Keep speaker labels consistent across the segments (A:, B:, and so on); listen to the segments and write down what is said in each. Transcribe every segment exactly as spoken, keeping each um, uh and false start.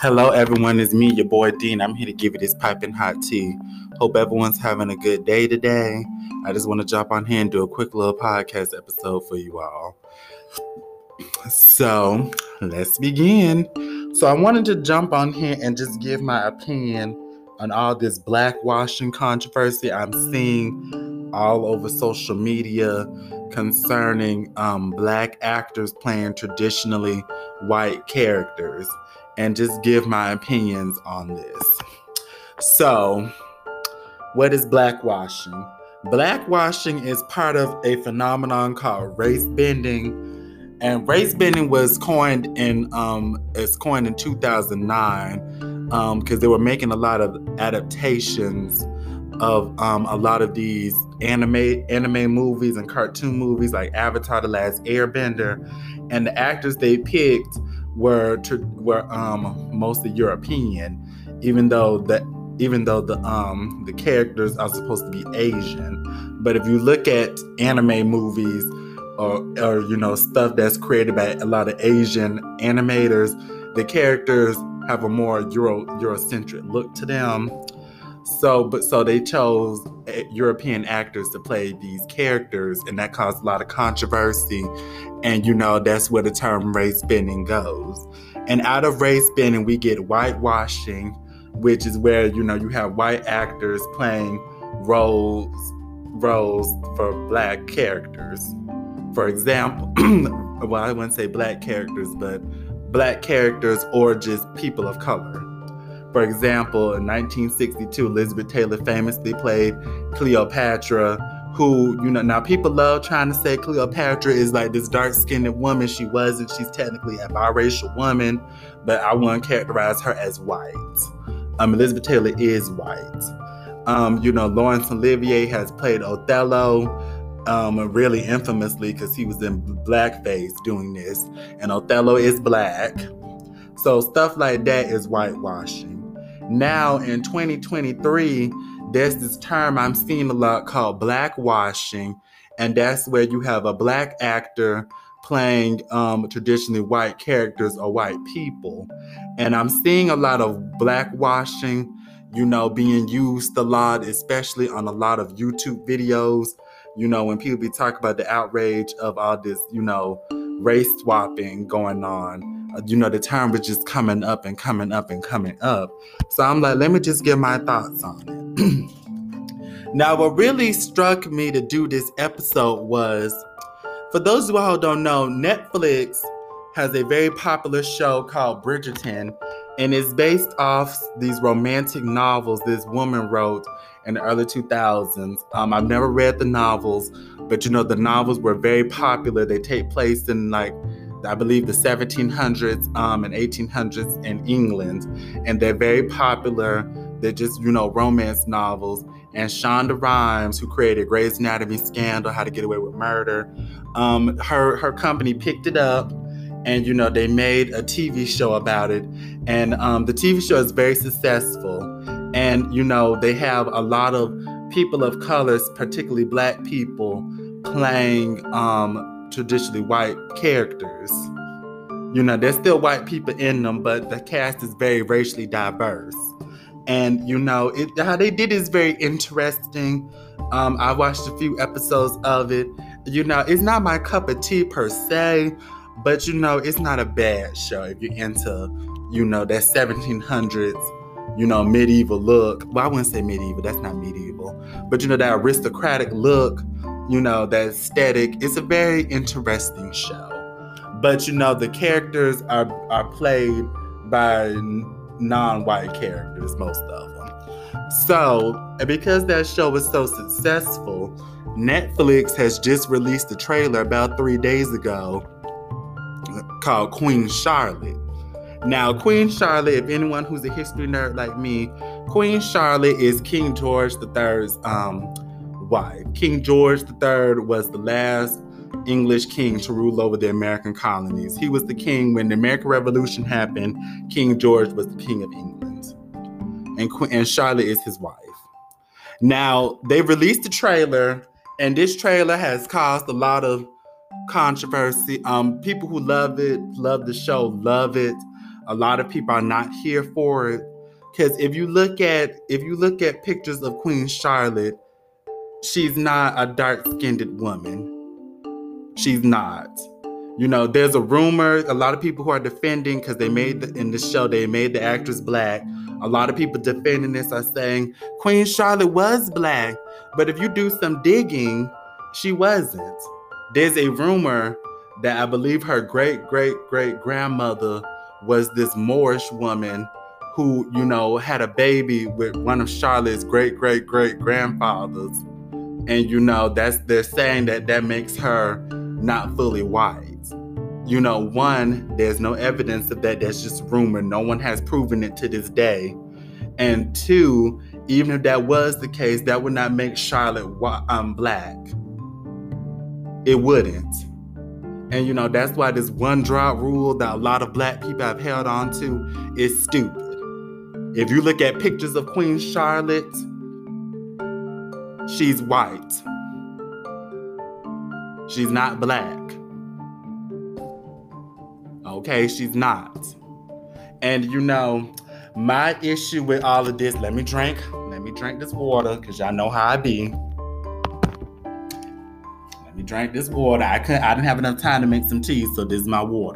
A: Hello, everyone. It's me, your boy Dean. I'm here to give you this piping hot tea. Hope everyone's having a good day today. I just want to jump on here and do a quick little podcast episode for you all. So, let's begin. So, I wanted to jump on here and just give my opinion on all this blackwashing controversy I'm seeing all over social media concerning um, black actors playing traditionally white characters, and just give my opinions on this. So, what is blackwashing? Blackwashing is part of a phenomenon called race bending, and race bending was coined in um, it's coined in two thousand nine because um, they were making a lot of adaptations of um, a lot of these anime anime movies and cartoon movies like Avatar: The Last Airbender, and the actors they picked were to, were um, mostly European, even though the even though the um the characters are supposed to be Asian. But if you look at anime movies or or you know stuff that's created by a lot of Asian animators, the characters have a more Euro Eurocentric look to them. So, but so they chose European actors to play these characters, and that caused a lot of controversy. And you know, that's where the term race bending goes. And out of race bending, we get whitewashing, which is where you know you have white actors playing roles roles for black characters. For example, well, I wouldn't say black characters, but black characters or just people of color. For example, in nineteen sixty-two, Elizabeth Taylor famously played Cleopatra, who, you know, now people love trying to say Cleopatra is like this dark-skinned woman. She wasn't. She's technically a biracial woman, but I wouldn't characterize her as white. Um, Elizabeth Taylor is white. Um, you know, Laurence Olivier has played Othello, um, really infamously because he was in blackface doing this, and Othello is black. So stuff like that is whitewashing. Now in twenty twenty-three, there's this term I'm seeing a lot called blackwashing, and that's where you have a black actor playing um, traditionally white characters or white people. And I'm seeing a lot of blackwashing, you know, being used a lot, especially on a lot of YouTube videos. You know, when people be talking about the outrage of all this, you know, race swapping going on. You know, the term was just coming up and coming up and coming up. So I'm like, let me just give my thoughts on it. Now, what really struck me to do this episode was, for those of you who don't know, Netflix has a very popular show called Bridgerton, and it's based off these romantic novels this woman wrote in the early two thousands. Um, I've never read the novels, but you know, the novels were very popular. They take place in like, I believe the seventeen hundreds um, and eighteen hundreds in England, and they're very popular. They're just, you know, romance novels. And Shonda Rhimes, who created Grey's Anatomy, Scandal, How to Get Away with Murder, um, her her company picked it up, and you know they made a T V show about it. And um, the T V show is very successful. And you know they have a lot of people of colors, particularly black people, playing Um, traditionally white characters. You know, there's still white people in them, but the cast is very racially diverse. And you know, it, how they did is very interesting. Um, I watched a few episodes of it. You know, it's not my cup of tea per se, but you know, it's not a bad show if you're into, you know, that seventeen hundreds, you know, medieval look. Well, I wouldn't say medieval, that's not medieval. But you know, that aristocratic look, you know, that aesthetic. It's a very interesting show. But, you know, the characters are, are played by non-white characters, most of them. So, because that show was so successful, Netflix has just released a trailer about three days ago called Queen Charlotte. Now, Queen Charlotte, if anyone who's a history nerd like me, Queen Charlotte is King George the third's um, wife. King George the third was the last English king to rule over the American colonies. He was the king when the American Revolution happened. King George was the king of England. And, Queen, and Charlotte is his wife. Now, they released the trailer, and this trailer has caused a lot of controversy. Um, people who love it, love the show, love it. A lot of people are not here for it. Because if you look at if you look at pictures of Queen Charlotte, she's not a dark-skinned woman. She's not. You know, there's a rumor, a lot of people who are defending, because they made the, in the show, they made the actress black. A lot of people defending this are saying Queen Charlotte was black, but if you do some digging, she wasn't. There's a rumor that I believe her great great great grandmother was this Moorish woman who, you know, had a baby with one of Charlotte's great great great grandfathers. And, you know, that's they're saying that that makes her not fully white. You know, one, there's no evidence of that. That's just rumor. No one has proven it to this day. And two, even if that was the case, that would not make Charlotte um, black. It wouldn't. And, you know, that's why this one drop rule that a lot of black people have held on to is stupid. If you look at pictures of Queen Charlotte, she's white. She's not black. Okay, she's not. And, you know, my issue with all of this, let me drink, let me drink this water, because y'all know how I be. Let me drink this water. I couldn't, I didn't have enough time to make some tea, so this is my water.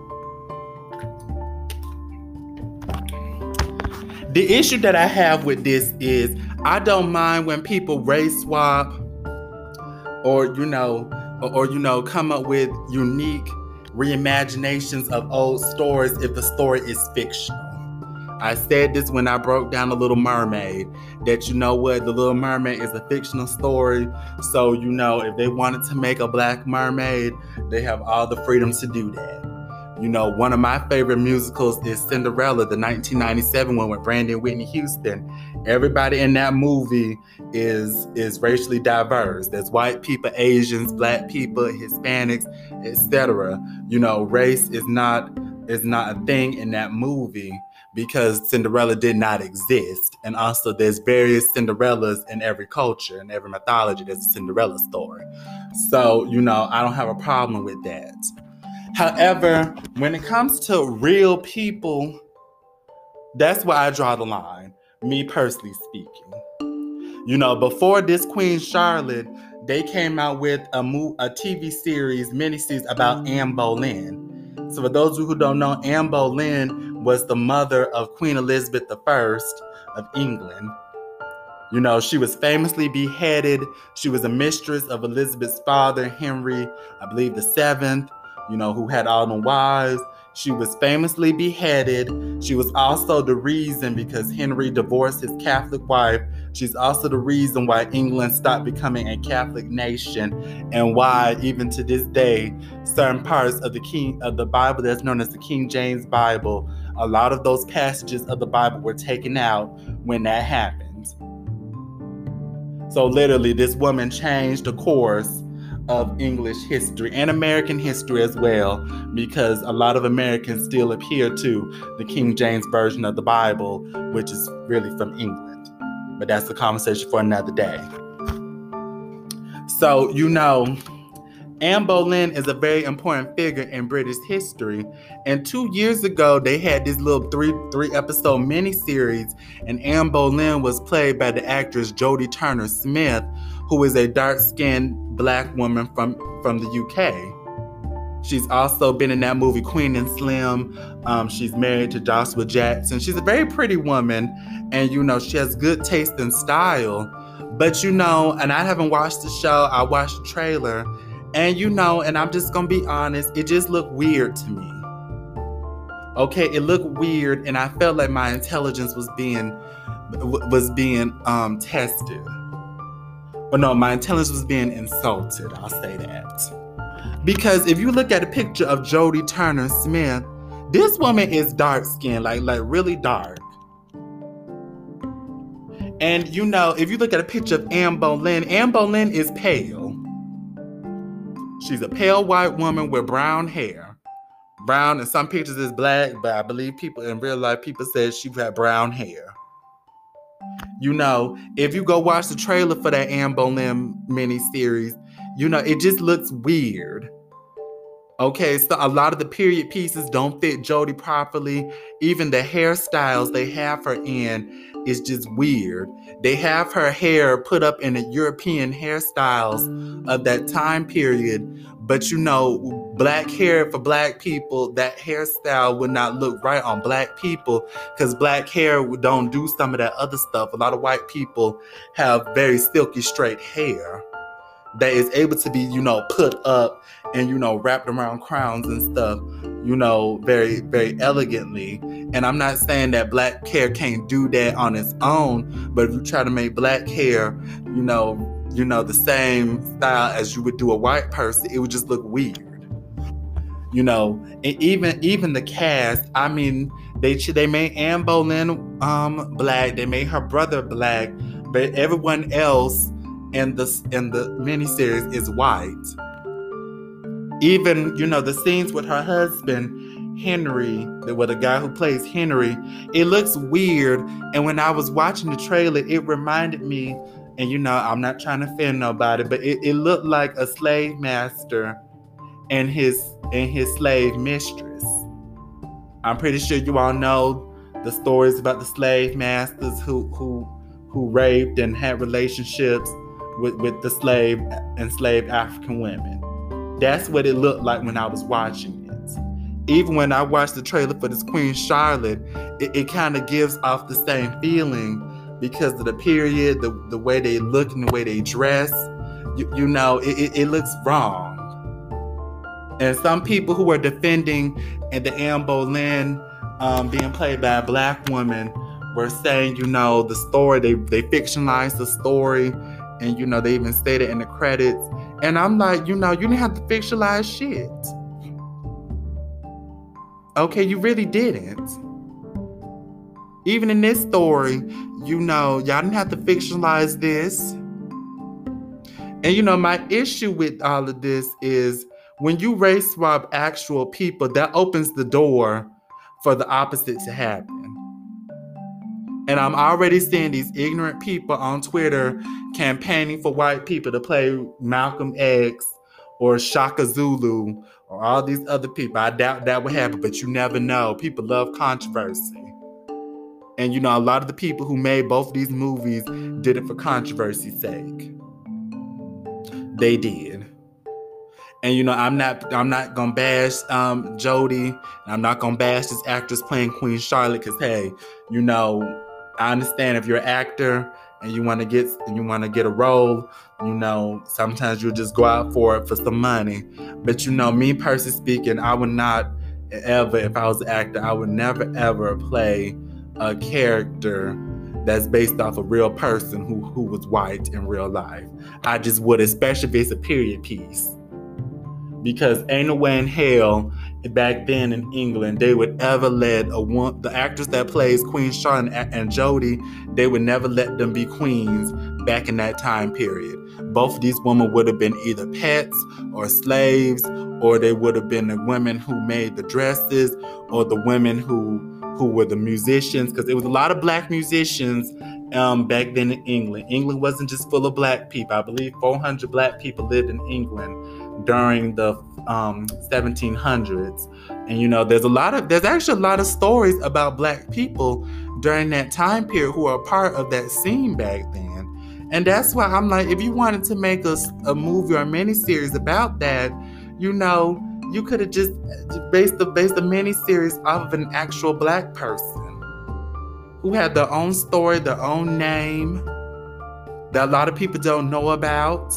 A: The issue that I have with this is I don't mind when people race swap or, you know, or, or you know, come up with unique reimaginations of old stories if the story is fictional. I said this when I broke down The Little Mermaid, that, you know what, The Little Mermaid is a fictional story. So, you know, if they wanted to make a black mermaid, they have all the freedom to do that. You know, one of my favorite musicals is Cinderella, the nineteen ninety-seven one with Brandy and Whitney Houston. Everybody in that movie is is racially diverse. There's white people, Asians, black people, Hispanics, et cetera. You know, race is not is not a thing in that movie because Cinderella did not exist. And also there's various Cinderellas in every culture, in every mythology, there's a Cinderella story. So, you know, I don't have a problem with that. However, when it comes to real people, that's where I draw the line, me personally speaking. You know, before this Queen Charlotte, they came out with a, mo- a T V series, miniseries about Anne Boleyn. So for those who don't know, Anne Boleyn was the mother of Queen Elizabeth the First of England. You know, she was famously beheaded. She was a mistress of Elizabeth's father, Henry, I believe the seventh. You know, who had all the wives. She was famously beheaded. She was also the reason, because Henry divorced his Catholic wife, she's also the reason why England stopped becoming a Catholic nation, and why, even to this day, certain parts of the King of the Bible that's known as the King James Bible, a lot of those passages of the Bible were taken out when that happened. So literally, this woman changed the course of English history and American history as well, because a lot of Americans still adhere to the King James Version of the Bible, which is really from England. But that's a conversation for another day. So, you know, Anne Boleyn is a very important figure in British history. And two years ago, they had this little three three episode miniseries, and Anne Boleyn was played by the actress Jodie Turner-Smith, who is a dark-skinned black woman from, from the U K. She's also been in that movie Queen and Slim. Um, she's married to Joshua Jackson. She's a very pretty woman, and, you know, she has good taste and style. But, you know, and I haven't watched the show. I watched the trailer, and, you know, and I'm just gonna be honest, it just looked weird to me. Okay, it looked weird, and I felt like my intelligence was being was being um, tested. But no, my intelligence was being insulted. I'll say that. Because if you look at a picture of Jodie Turner-Smith, this woman is dark-skinned, like, like really dark. And, you know, if you look at a picture of Anne Boleyn, Anne Boleyn is pale. She's a pale white woman with brown hair. Brown, in some pictures is black, but I believe people in real life, people said she had brown hair. You know, if you go watch the trailer for that Anne Boleyn miniseries, you know, it just looks weird. Okay, so a lot of the period pieces don't fit Jodie properly. Even the hairstyles they have her in is just weird. They have her hair put up in the European hairstyles of that time period, but you know, black hair for black people, that hairstyle would not look right on black people because black hair don't do some of that other stuff. A lot of white people have very silky straight hair that is able to be, you know, put up and, you know, wrapped around crowns and stuff, you know, very, very elegantly. And I'm not saying that black hair can't do that on its own, but if you try to make black hair, you know, you know, the same style as you would do a white person, it would just look weird. You know, and even even the cast, I mean, they they made Anne Boleyn um, black, they made her brother black, but everyone else in the in the miniseries is white. Even, you know, the scenes with her husband Henry, with the guy who plays Henry, it looks weird. And when I was watching the trailer, it reminded me, and you know, I'm not trying to offend nobody, but it, it looked like a slave master and his and his slave mistress. I'm pretty sure you all know the stories about the slave masters who who who raped and had relationships with, with the slave enslaved African women. That's what it looked like when I was watching it. Even when I watched the trailer for this Queen Charlotte, it, it kind of gives off the same feeling because of the period, the, the way they look and the way they dress. You, you know, it, it, it looks wrong. And some people who are defending and the Anne Boleyn um, being played by a black woman were saying, you know, the story, they, they fictionalized the story. And, you know, they even stated in the credits. And I'm like, you know, you didn't have to fictionalize shit. Okay, you really didn't. Even in this story, you know, y'all didn't have to fictionalize this. And, you know, my issue with all of this is when you race swap actual people, that opens the door for the opposite to happen. And I'm already seeing these ignorant people on Twitter campaigning for white people to play Malcolm X or Shaka Zulu or all these other people. I doubt that would happen, but you never know. People love controversy. And, you know, a lot of the people who made both of these movies did it for controversy's sake. They did. And, you know, I'm not I'm not going to bash um, Jodie. I'm not going to bash this actress playing Queen Charlotte because, hey, you know, I understand if you're an actor and you want to get and you want to get a role, you know, sometimes you'll just go out for it for some money. But, you know, me personally speaking, I would not ever, if I was an actor, I would never ever play a character that's based off a real person who, who was white in real life. I just would, especially if it's a period piece. Because ain't no way in hell back then in England they would ever let a one the actress that plays Queen Charlotte and Jodie, they would never let them be queens back in that time period. Both of these women would have been either pets or slaves, or they would have been the women who made the dresses, or the women who who were the musicians, because there was a lot of black musicians um, back then in England. England wasn't just full of black people. I believe four hundred black people lived in England during the um, seventeen hundreds. And, you know, there's a lot of, there's actually a lot of stories about black people during that time period who are part of that scene back then. And that's why I'm like, if you wanted to make a, a movie or a miniseries about that, you know, you could have just based the, based the miniseries off of an actual black person who had their own story, their own name, that a lot of people don't know about.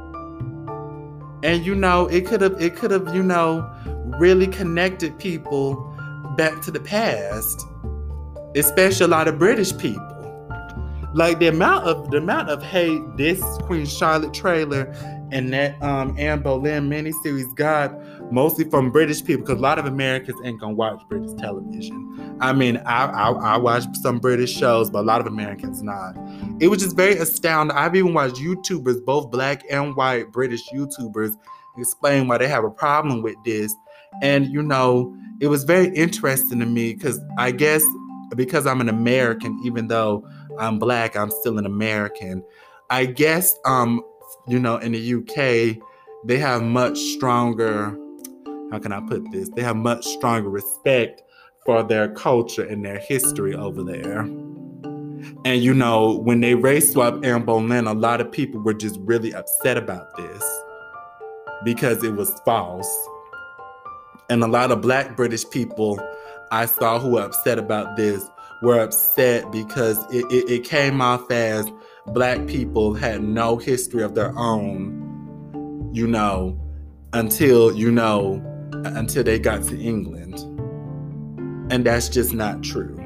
A: And, you know, it could have, it could have, you know, really connected people back to the past, especially a lot of British people. Like the amount of the amount of hate this Queen Charlotte trailer and that um, Anne Boleyn miniseries got, mostly from British people, because a lot of Americans ain't gonna watch British television. I mean, I, I I watch some British shows, but a lot of Americans not. It was just very astounding. I've even watched YouTubers, both black and white British YouTubers, explain why they have a problem with this. And, you know, it was very interesting to me because I guess because I'm an American, even though I'm black, I'm still an American. I guess, um, you know, in the U K, they have much stronger, how can I put this? They have much stronger respect for their culture and their history over there. And, you know, when they race swapped Anne Boleyn, a lot of people were just really upset about this because it was false. And a lot of Black British people I saw who were upset about this were upset because it, it, it came off as Black people had no history of their own, you know, until, you know, until they got to England. And that's just not true.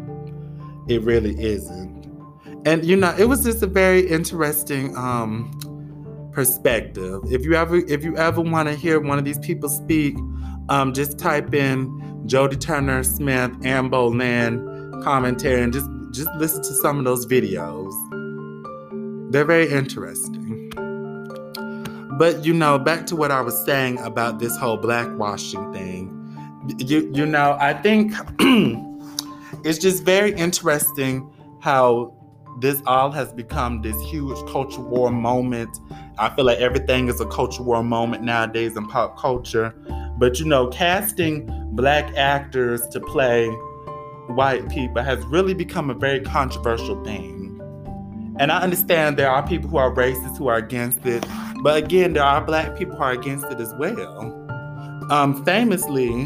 A: It really isn't. And, you know, it was just a very interesting um, perspective. If you ever if you ever want to hear one of these people speak, um, just type in Jodie Turner-Smith, Anne Boleyn commentary, and just, just listen to some of those videos. They're very interesting. But, you know, back to what I was saying about this whole blackwashing thing. You, you know, I think it's just very interesting how this all has become this huge culture war moment. I feel like everything is a culture war moment nowadays in pop culture. But, you know, casting Black actors to play white people has really become a very controversial thing. And I understand there are people who are racist who are against it. But again, there are Black people who are against it as well. Um, famously,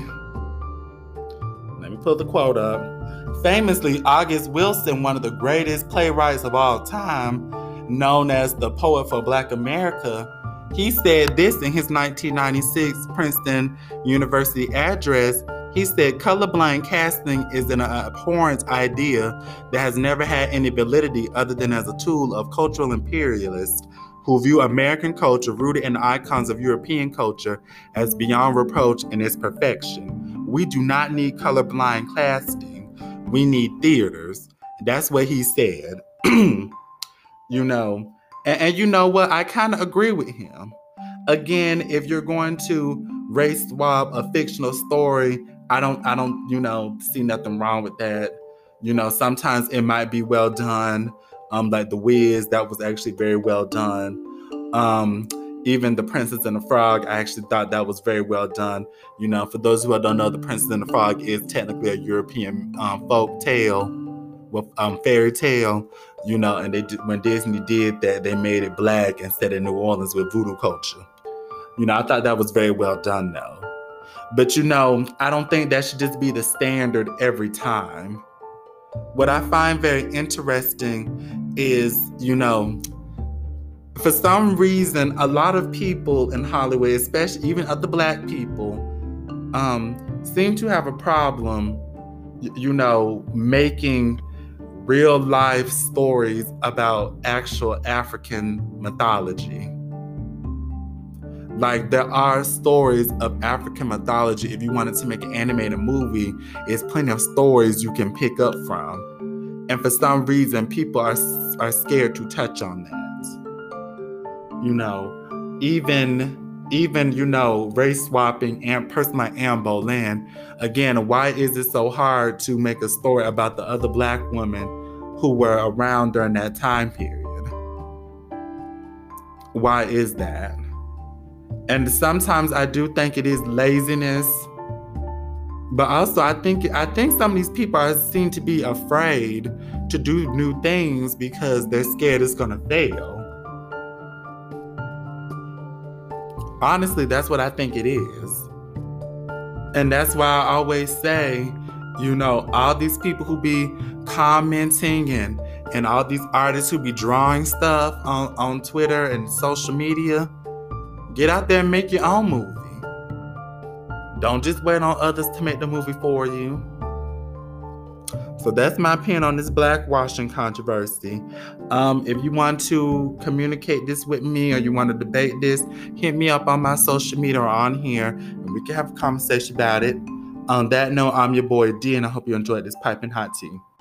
A: let me pull the quote up. Famously, August Wilson, one of the greatest playwrights of all time, known as the poet for Black America, he said this in his nineteen ninety-six Princeton University address. He said, colorblind casting is an abhorrent idea that has never had any validity other than as a tool of cultural imperialists who view American culture rooted in the icons of European culture as beyond reproach in its perfection. We do not need colorblind casting. We need theaters. That's what he said. You know, and, and you know what? I kind of agree with him. Again, if you're going to race swap a fictional story, I don't, I don't, you know, see nothing wrong with that. You know, sometimes it might be well done. Um, like The Wiz, that was actually very well done. Um, even The Princess and the Frog, I actually thought that was very well done. You know, for those who don't know, The Princess and the Frog is technically a European um, folk tale, well, um, fairy tale. You know, and they when Disney did that, they made it Black and set in New Orleans with voodoo culture. You know, I thought that was very well done, though. But, you know, I don't think that should just be the standard every time. What I find very interesting is, you know, for some reason, a lot of people in Hollywood, especially even other Black people, um, seem to have a problem, you know, making real life stories about actual African mythology. Like, there are stories of African mythology. If you wanted to make an animated movie, there's plenty of stories you can pick up from. And for some reason, people are are scared to touch on that. You know, even, even you know, race swapping and person like Anne Boleyn. Again, why is it so hard to make a story about the other Black women who were around during that time period? Why is that? And sometimes I do think it is laziness, but also I think I think some of these people are seem to be afraid to do new things because they're scared it's gonna fail. Honestly, that's what I think it is. And that's why I always say, you know, all these people who be commenting and, and all these artists who be drawing stuff on, on Twitter and social media, get out there and make your own movie. Don't just wait on others to make the movie for you. So that's my opinion on this blackwashing controversy. Um, if you want to communicate this with me or you want to debate this, hit me up on my social media or on here, and we can have a conversation about it. On that note, I'm your boy D, and I hope you enjoyed this piping hot tea.